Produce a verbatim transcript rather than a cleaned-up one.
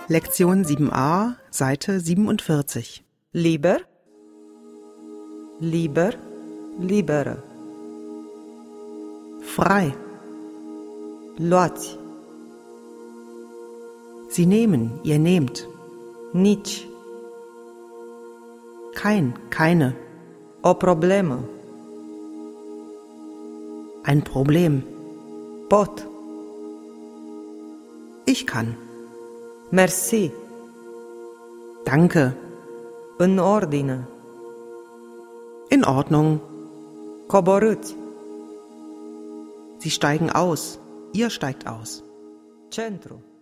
Lektion sieben a, Seite siebenundvierzig. Liber, liber, liberă. Frei. Luați, Sie nehmen, ihr nehmt. nici, Kein, keine. o problemă, Ein Problem. pot, Ich kann. mersi, Danke. în ordine, In Ordnung. coborâți, Sie steigen aus. Ihr steigt aus. centru.